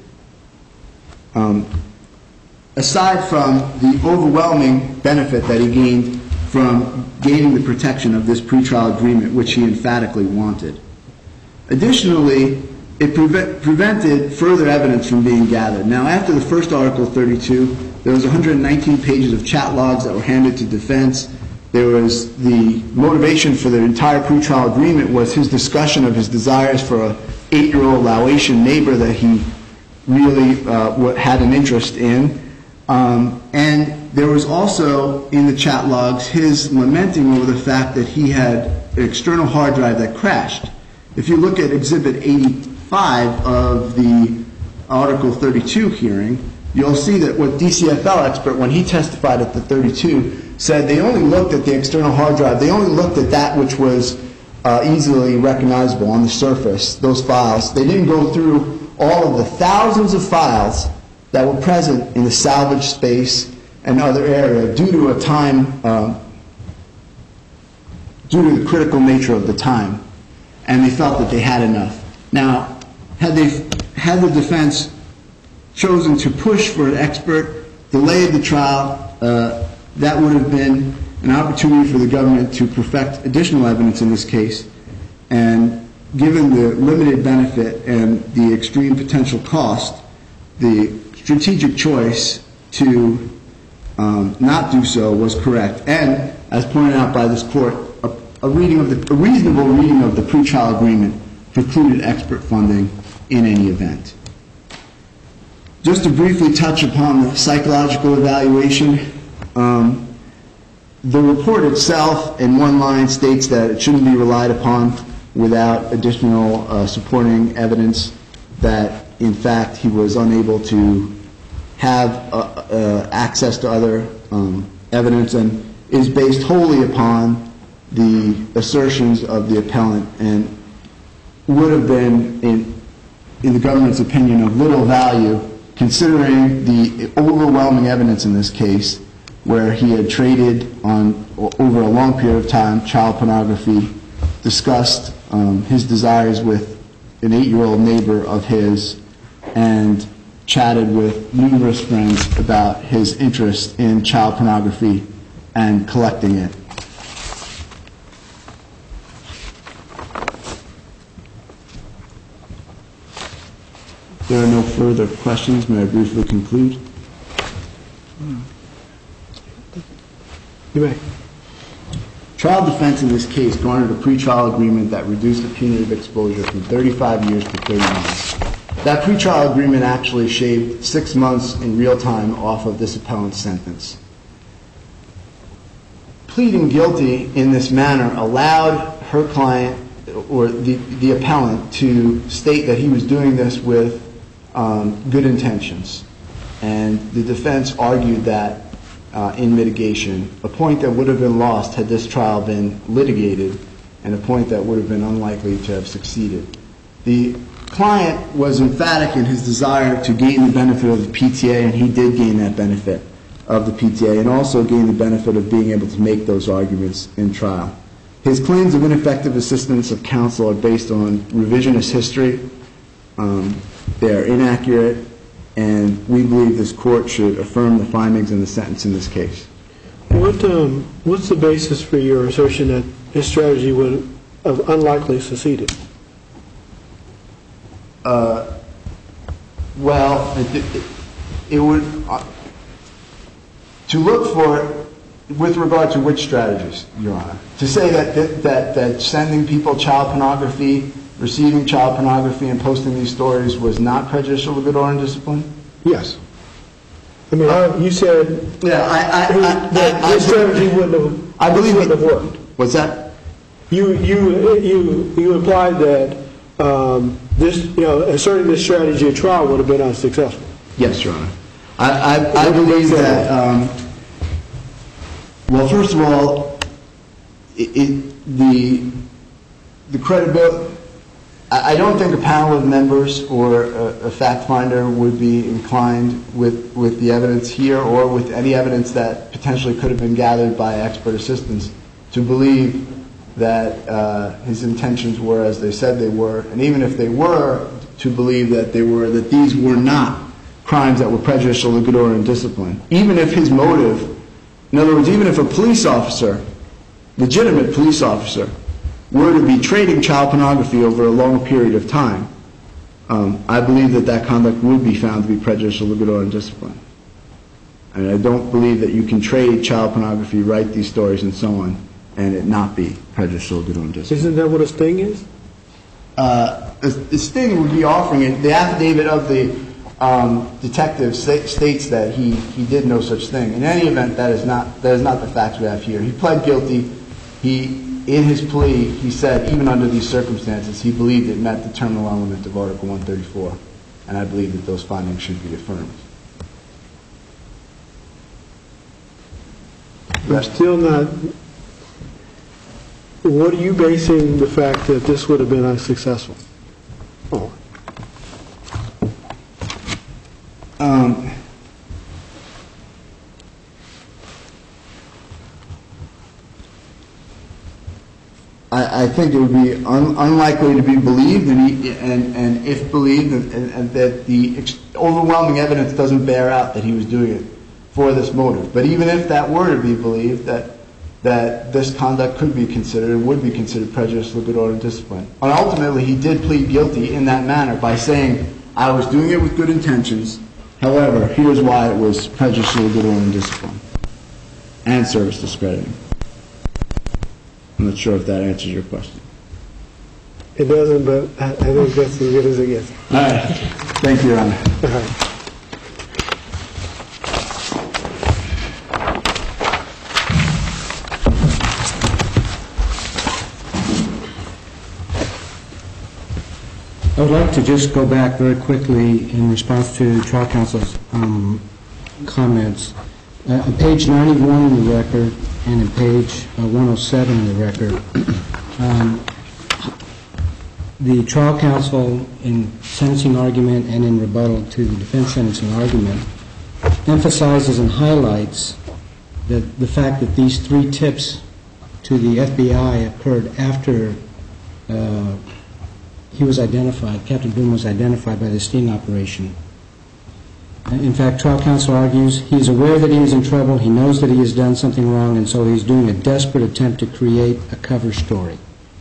Aside from the overwhelming benefit that he gained from gaining the protection of this pretrial agreement, which he emphatically wanted. Additionally, it prevented further evidence from being gathered. Now, after the first Article 32, there was 119 pages of chat logs that were handed to defense. There was the motivation for the entire pretrial agreement was his discussion of his desires for an 8-year-old Laotian neighbor that he really had an interest in. And there was also, in the chat logs, his lamenting over the fact that he had an external hard drive that crashed. If you look at Exhibit 85 of the Article 32 hearing, you'll see that what DCFL expert, when he testified at the 32, said they only looked at the external hard drive. They only looked at that which was easily recognizable on the surface, those files. They didn't go through all of the thousands of files that were present in the salvage space and other area due to a time, due to the critical nature of the time. And they felt that they had enough. Now, had the defense chosen to push for an expert, delayed the trial, that would have been an opportunity for the government to perfect additional evidence in this case. And given the limited benefit and the extreme potential cost, the strategic choice to not do so was correct. And, as pointed out by this court, a reasonable reading of the pretrial agreement precluded expert funding in any event. Just to briefly touch upon the psychological evaluation, the report itself in one line states that it shouldn't be relied upon without additional supporting evidence that, in fact, he was unable to have access to other evidence, and is based wholly upon the assertions of the appellant, and would have been, in the government's opinion, of little value considering the overwhelming evidence in this case where he had traded on, over a long period of time, child pornography, discussed his desires with an 8-year-old neighbor of his, and chatted with numerous friends about his interest in child pornography and collecting it. If there are no further questions, may I briefly conclude? You may. Trial defense in this case garnered a pretrial agreement that reduced the punitive exposure from 35 years to 30 months. That pretrial agreement actually shaved 6 months in real time off of this appellant's sentence. Pleading guilty in this manner allowed her client, or the appellant, to state that he was doing this with good intentions. And the defense argued that in mitigation, a point that would have been lost had this trial been litigated, and a point that would have been unlikely to have succeeded. The client was emphatic in his desire to gain the benefit of the PTA, and he did gain that benefit of the PTA, and also gain the benefit of being able to make those arguments in trial. His claims of ineffective assistance of counsel are based on revisionist history. They are inaccurate, and we believe this court should affirm the findings in the sentence in this case. What's the basis for your assertion that his strategy would have unlikely succeeded? Well, it would, to look for, with regard to which strategies, Your Honor, to say that sending people child pornography, receiving child pornography, and posting these stories was not prejudicial to good order and discipline? Yes. I mean, you said that his strategy wouldn't have worked. What's that? You implied that asserting this strategy at trial would have been unsuccessful. Yes, Your Honor. I believe that, well, first of all, the credibility, I don't think a panel of members or a fact finder would be inclined with the evidence here or with any evidence that potentially could have been gathered by expert assistance to believe that his intentions were as they said they were, and even if they were, to believe that these were not crimes that were prejudicial to good order and discipline. Even if his motive In other words, even if a police officer, legitimate police officer, were to be trading child pornography over a long period of time, I believe that that conduct would be found to be prejudicial to good order and discipline. And I don't believe that you can trade child pornography, write these stories, and so on, and it not be prejudicial to good order and discipline. Isn't that what a sting is? The sting would be offering it. The affidavit of the detective states that he did no such thing. In any event, that is not the facts we have here. He pled guilty. In his plea, he said, even under these circumstances, he believed it met the terminal element of Article 134, and I believe that those findings should be affirmed. I'm still not. What are you basing the fact that this would have been unsuccessful on? I think it would be unlikely to be believed, and if believed, and that the overwhelming evidence doesn't bear out that he was doing it for this motive. But even if that were to be believed, that this conduct could be considered and would be considered prejudicial to good order and discipline. And ultimately, he did plead guilty in that manner by saying, I was doing it with good intentions. However, here's why it was prejudicial to good order and discipline and service discrediting. I'm not sure if that answers your question. It doesn't, but I think that's as good as it gets. All right. Thank you, Your Honor. All right. I would like to just go back very quickly in response to trial counsel's comments. On page 91 in the record and in page 107 in the record, the trial counsel in sentencing argument and in rebuttal to the defense sentencing argument emphasizes and highlights the fact that these 3 tips to the FBI occurred after he was identified, Captain Bloom was identified by the sting operation. In fact, trial counsel argues he's aware that he is in trouble, he knows that he has done something wrong, and so he's doing a desperate attempt to create a cover story.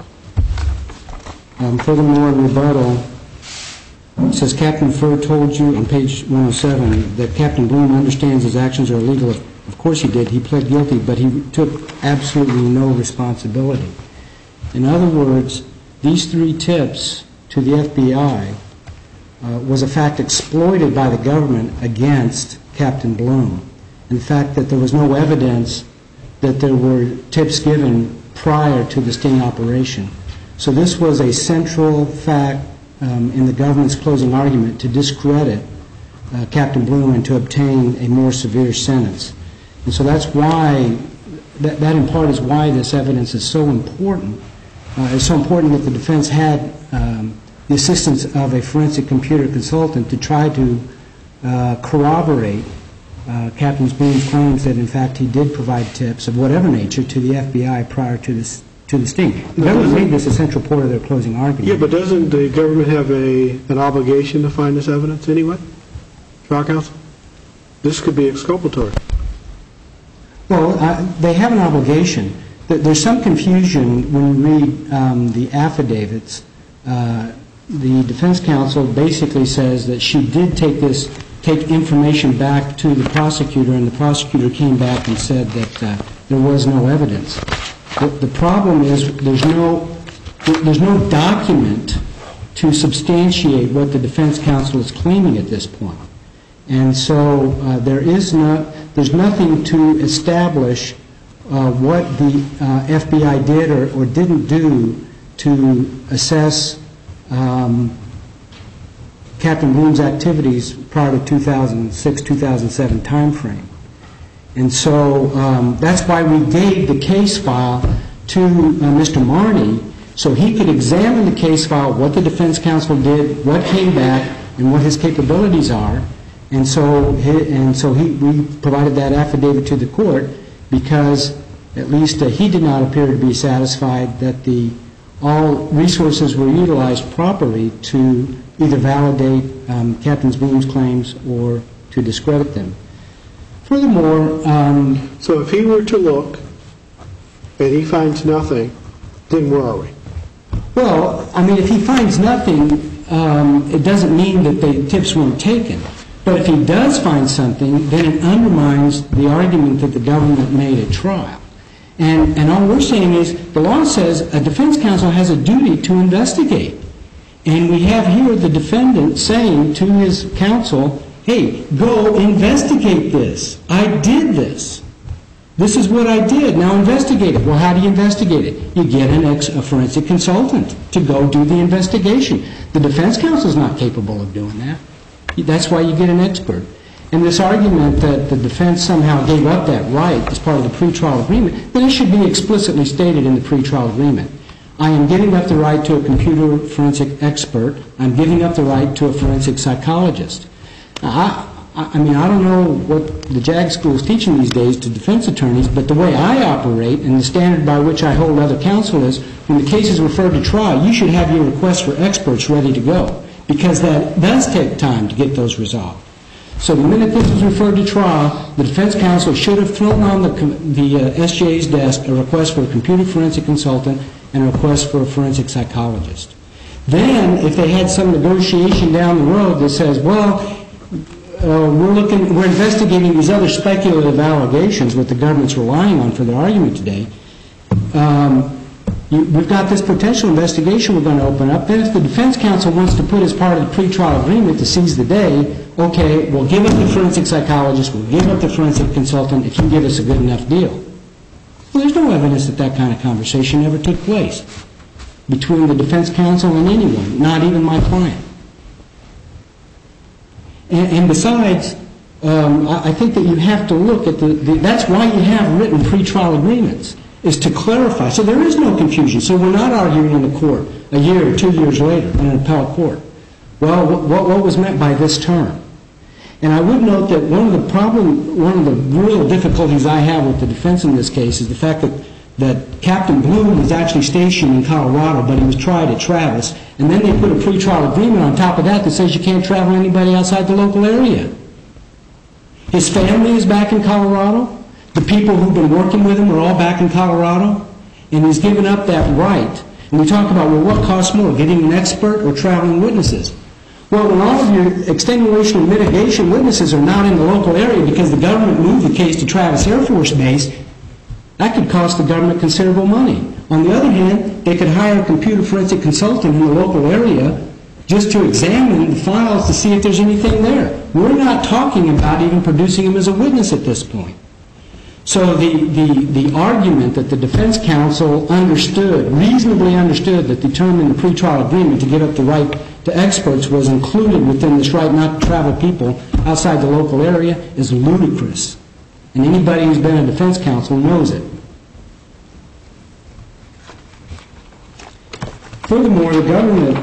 Furthermore, in rebuttal, it says Captain Furr told you on page 107 that Captain Bloom understands his actions are illegal. Of course he did. He pled guilty, but he took absolutely no responsibility. In other words, these 3 tips to the FBI was a fact exploited by the government against Captain Bloom. In fact, that there was no evidence that there were tips given prior to the sting operation. So this was a central fact in the government's closing argument to discredit Captain Bloom and to obtain a more severe sentence. And so that's why, that in part is why this evidence is so important. It's so important that the defense had the assistance of a forensic computer consultant to try to corroborate Captain Bloom's claims that, in fact, he did provide tips of whatever nature to the FBI prior to the sting. The government made this a central part of their closing argument. Yeah, but doesn't the government have an obligation to find this evidence anyway? Trial counsel? This could be exculpatory. Well, they have an obligation. There's some confusion when you read the affidavits. The defense counsel basically says that she did take information back to the prosecutor, and the prosecutor came back and said that there was no evidence. The problem is there's no document to substantiate what the defense counsel is claiming at this point. And so there's nothing to establish what the FBI did or didn't do to assess Captain Bloom's activities prior to 2006-2007 timeframe. And so that's why we gave the case file to Mr. Marney so he could examine the case file, what the defense counsel did, what came back, and what his capabilities are. And so we provided that affidavit to the court because at least he did not appear to be satisfied that all resources were utilized properly to either validate Captain Bloom's claims or to discredit them. Furthermore, So if he were to look and he finds nothing, then where are we? well, I mean, if he finds nothing, it doesn't mean that the tips weren't taken. But if he does find something, then it undermines the argument that the government made at trial. And all we're saying is the law says a defense counsel has a duty to investigate. And we have here the defendant saying to his counsel, hey, go investigate this. I did this. This is what I did. Now investigate it. Well, how do you investigate it? You get a forensic consultant to go do the investigation. The defense counsel is not capable of doing that. That's why you get an expert. And this argument that the defense somehow gave up that right as part of the pretrial agreement, then it should be explicitly stated in the pretrial agreement. I am giving up the right to a computer forensic expert. I'm giving up the right to a forensic psychologist. I mean, I don't know what the JAG school is teaching these days to defense attorneys, but the way I operate and the standard by which I hold other counsel is when the case is referred to trial, you should have your request for experts ready to go, because that does take time to get those resolved. So the minute this is referred to trial, the defense counsel should have thrown on the SJA's desk a request for a computer forensic consultant and a request for a forensic psychologist. Then, if they had some negotiation down the road that says, well, we're investigating these other speculative allegations, what the government's relying on for their argument today, we've got this potential investigation we're going to open up. Then if the defense counsel wants to put as part of the pretrial agreement to seize the day, okay, we'll give up the forensic psychologist, we'll give up the forensic consultant if you give us a good enough deal. Well, there's no evidence that that kind of conversation ever took place between the defense counsel and anyone, not even my client. And besides, I think that you have to look at that's why you have written pretrial agreements, is to clarify. So there is no confusion. So we're not arguing in the court a year or 2 years later in an appellate court. Well, what was meant by this term? And I would note that one of the real difficulties I have with the defense in this case is the fact that Captain Bloom was actually stationed in Colorado, but he was tried at Travis, and then they put a pretrial agreement on top of that that says you can't travel anybody outside the local area. His family is back in Colorado. The people who've been working with him are all back in Colorado, and he's given up that right. And we talk about, well, what costs more, getting an expert or traveling witnesses? Well, when all of your extenuation and mitigation witnesses are not in the local area because the government moved the case to Travis Air Force Base, that could cost the government considerable money. On the other hand, they could hire a computer forensic consultant in the local area just to examine the files to see if there's anything there. We're not talking about even producing him as a witness at this point. So the argument that the defense counsel reasonably understood that the term in the pretrial agreement to give up the right to experts was included within this right not to travel people outside the local area is ludicrous. And anybody who's been a defense counsel knows it. Furthermore, the government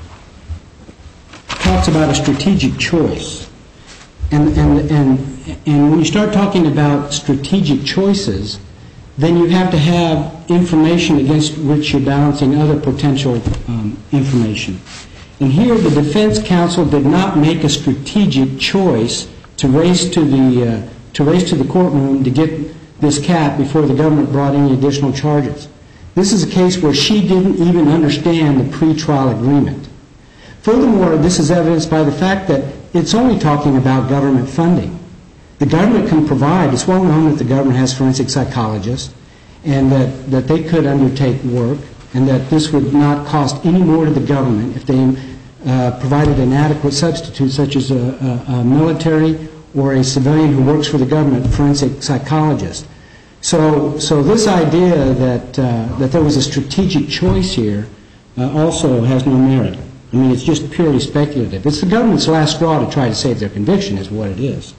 talks about a strategic choice. And when you start talking about strategic choices, then you have to have information against which you're balancing other potential information. And here the defense counsel did not make a strategic choice to race to the courtroom to get this cat before the government brought any additional charges. This is a case where she didn't even understand the pretrial agreement. Furthermore, this is evidenced by the fact that it's only talking about government funding. The government can provide, it's well known that the government has forensic psychologists and that they could undertake work and that this would not cost any more to the government if they provided an adequate substitute such as a military or a civilian who works for the government, a forensic psychologist. So this idea that there was a strategic choice here also has no merit. I mean, it's just purely speculative. It's the government's last straw to try to save their conviction is what it is.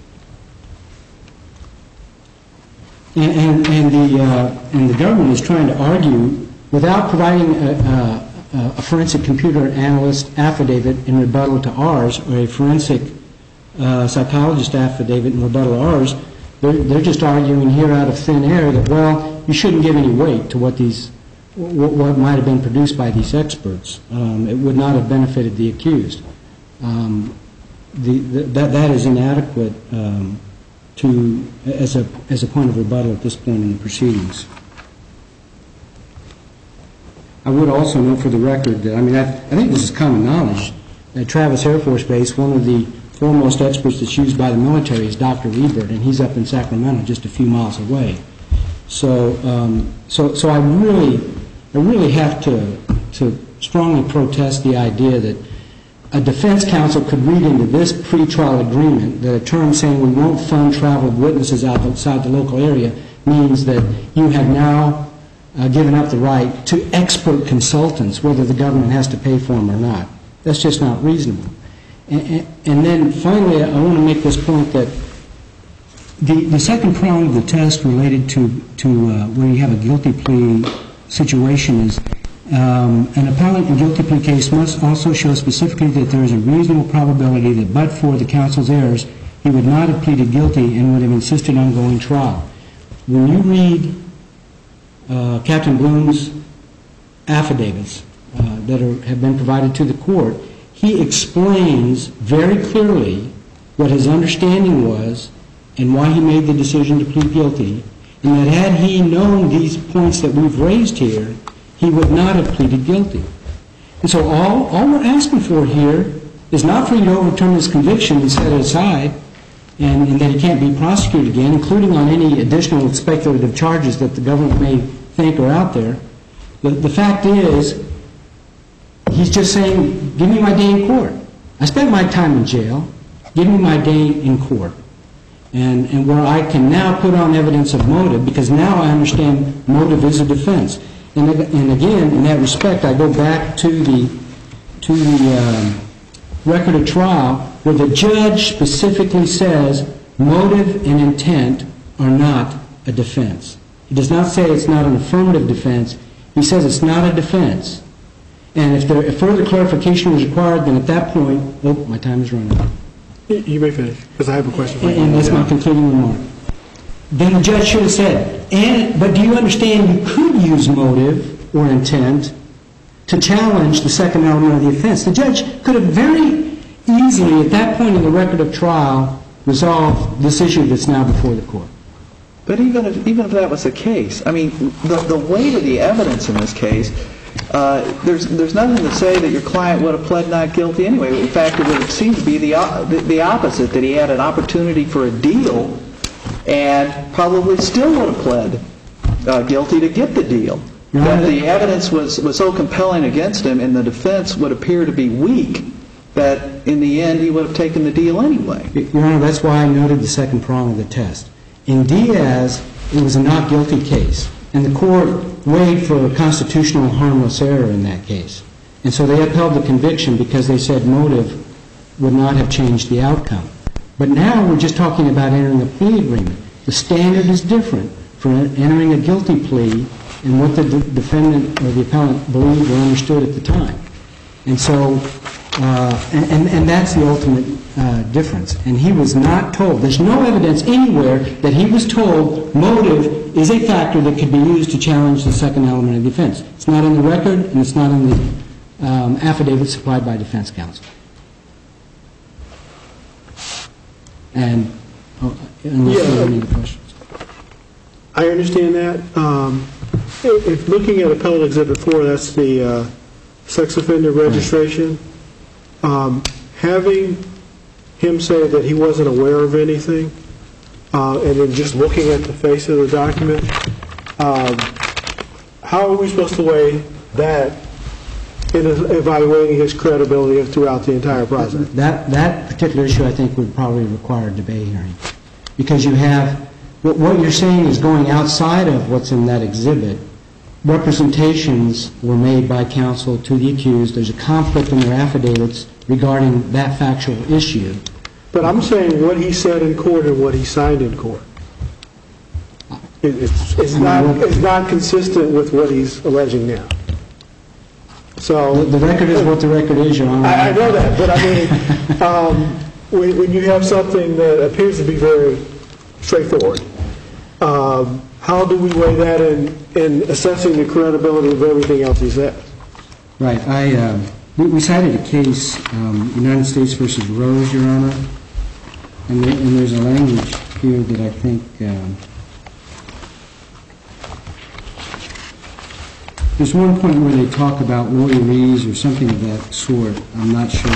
And the government is trying to argue without providing a forensic computer analyst affidavit in rebuttal to ours or a forensic psychologist affidavit in rebuttal to ours. They're just arguing here out of thin air that, well, you shouldn't give any weight to what might have been produced by these experts. It would not have benefited the accused. That is inadequate as a point of rebuttal at this point in the proceedings. I would also note for the record that, I think this is common knowledge, at Travis Air Force Base, one of the foremost experts that's used by the military is Dr. Liebert, and he's up in Sacramento, just a few miles away. So I really have to strongly protest the idea that a defense counsel could read into this pretrial agreement that a term saying we won't fund travel of witnesses outside the local area means that you have now given up the right to expert consultants, whether the government has to pay for them or not. That's just not reasonable. And then finally, I want to make this point that the second prong of the test related to when you have a guilty plea situation is an appellant in a guilty plea case must also show specifically that there is a reasonable probability that but for the counsel's errors, he would not have pleaded guilty and would have insisted on going trial. When you read Captain Bloom's affidavits that have been provided to the court, he explains very clearly what his understanding was and why he made the decision to plead guilty, and that had he known these points that we've raised here, he would not have pleaded guilty. And so all we're asking for here is not for you to overturn his conviction and set it aside and that he can't be prosecuted again, including on any additional speculative charges that the government may think are out there. The fact is, he's just saying, give me my day in court. I spent my time in jail. Give me my day in court. And where I can now put on evidence of motive, because now I understand motive is a defense. And again, in that respect, I go back to the record of trial where the judge specifically says motive and intent are not a defense. He does not say it's not an affirmative defense. He says it's not a defense. And if further clarification is required, then at that point, my time is running out. You may finish, because I have a question for you. And that's my concluding remark. Then the judge should have said, but do you understand you could use motive or intent to challenge the second element of the offense? The judge could have very easily, at that point in the record of trial, resolved this issue that's now before the court. But even if that was the case, I mean, the weight of the evidence in this case, there's nothing to say that your client would have pled not guilty anyway. In fact, it would seem to be the opposite, that he had an opportunity for a deal and probably still would have pled guilty to get the deal. That the evidence was so compelling against him and the defense would appear to be weak that in the end he would have taken the deal anyway. Your Honor, that's why I noted the second prong of the test. In Diaz, it was a not guilty case, and the court weighed for a constitutional harmless error in that case. And so they upheld the conviction because they said motive would not have changed the outcome. But now we're just talking about entering a plea agreement. The standard is different for entering a guilty plea and what the defendant or the appellant believed or understood at the time. And so, and that's the ultimate difference. And he was not told, there's no evidence anywhere that he was told motive is a factor that could be used to challenge the second element of defense. It's not in the record and it's not in the affidavit supplied by defense counsel. And unless there are any questions. I understand that. If looking at Appellate Exhibit 4, that's the sex offender registration. Having him say that he wasn't aware of anything, and then just looking at the face of the document, how are we supposed to weigh that in evaluating his credibility throughout the entire process? That particular issue, I think, would probably require a debate hearing. Because you have, what you're saying is going outside of what's in that exhibit. Representations were made by counsel to the accused. There's a conflict in their affidavits regarding that factual issue. But I'm saying what he said in court and what he signed in court. It's not consistent with what he's alleging now. So the record is what the record is, Your Honor. I know that, but I mean, when you have something that appears to be very straightforward, how do we weigh that in assessing the credibility of everything else he says? Right. We cited a case, United States v. Rose, Your Honor, and there's a language here that I think, there's one point where they talk about lawyerese or something of that sort. I'm not sure.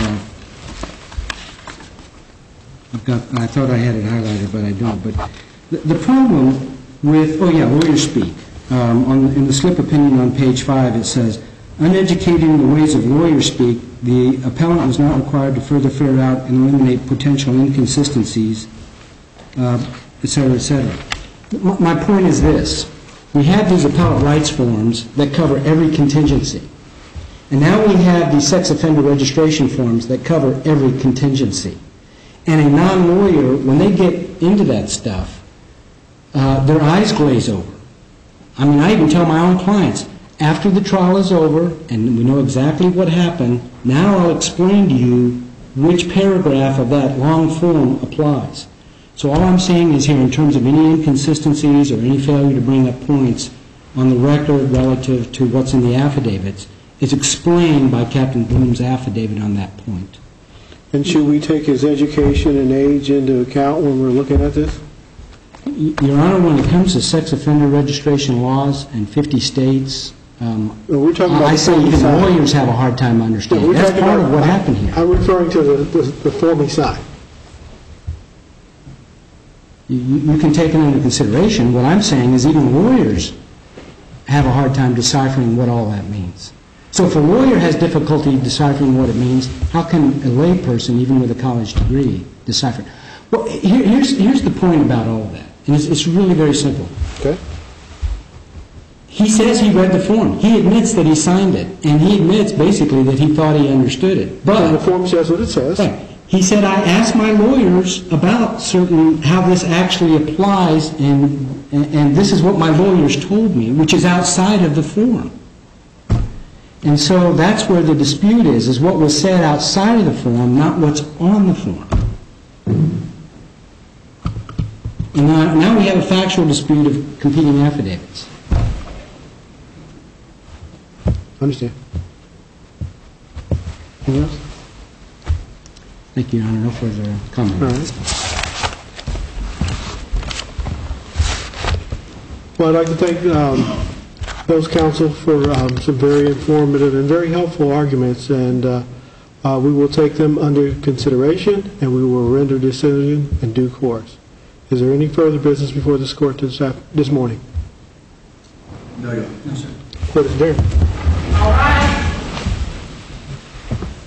I thought I had it highlighted, but I don't. But the problem with, lawyer speak. In the slip opinion on page 5, it says, uneducated in the ways of lawyer speak, the appellant was not required to further ferret out and eliminate potential inconsistencies, et cetera, et cetera. My point is this. We have these appellate rights forms that cover every contingency. And now we have these sex offender registration forms that cover every contingency. And a non-lawyer, when they get into that stuff, their eyes glaze over. I mean, I even tell my own clients, after the trial is over and we know exactly what happened, now I'll explain to you which paragraph of that long form applies. So all I'm saying is here, in terms of any inconsistencies or any failure to bring up points on the record relative to what's in the affidavits, it's explained by Captain Bloom's affidavit on that point. And should we take his education and age into account when we're looking at this? Your Honor, when it comes to sex offender registration laws in 50 states, we're talking about I say even lawyers have a hard time understanding. That's part of what happened here. I'm referring to the form side. You can take it into consideration. What I'm saying is even lawyers have a hard time deciphering what all that means. So if a lawyer has difficulty deciphering what it means, how can a layperson, even with a college degree, decipher it? Well, here's the point about all of that, and it's really very simple. Okay. He says he read the form. He admits that he signed it, and he admits basically that he thought he understood it. But and the form says what it says. Right. He said, I asked my lawyers about how this actually applies, and this is what my lawyers told me, which is outside of the form. And so that's where the dispute is what was said outside of the form, not what's on the form. And now we have a factual dispute of competing affidavits. Understand. Anything else? Thank you, Your Honor. No further comment. All right. Well, I'd like to thank those counsel for some very informative and very helpful arguments, and we will take them under consideration, and we will render a decision in due course. Is there any further business before this court this morning? No, sir. Court is adjourned.